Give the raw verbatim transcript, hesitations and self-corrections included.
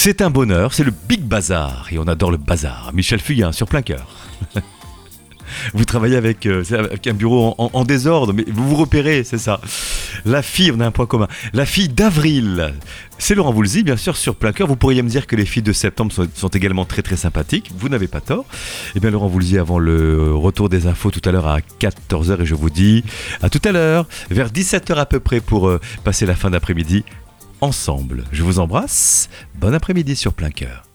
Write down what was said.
C'est un bonheur, c'est le Big Bazar et on adore le bazar. Michel Fugain sur Plein Cœur. Vous travaillez avec, euh, avec un bureau en, en, en désordre, mais vous vous repérez, c'est ça. La fille, on a un point commun. La fille d'Avril, c'est Laurent Voulzy, bien sûr, sur Plein Cœur. Vous pourriez me dire que les filles de septembre sont, sont également très très sympathiques. Vous n'avez pas tort. Eh bien, Laurent Voulzy, avant le retour des infos tout à l'heure à quatorze heures, et je vous dis à tout à l'heure, vers dix-sept heures à peu près, pour euh, passer la fin d'après-midi ensemble. Je vous embrasse. Bon après-midi sur Plein Cœur.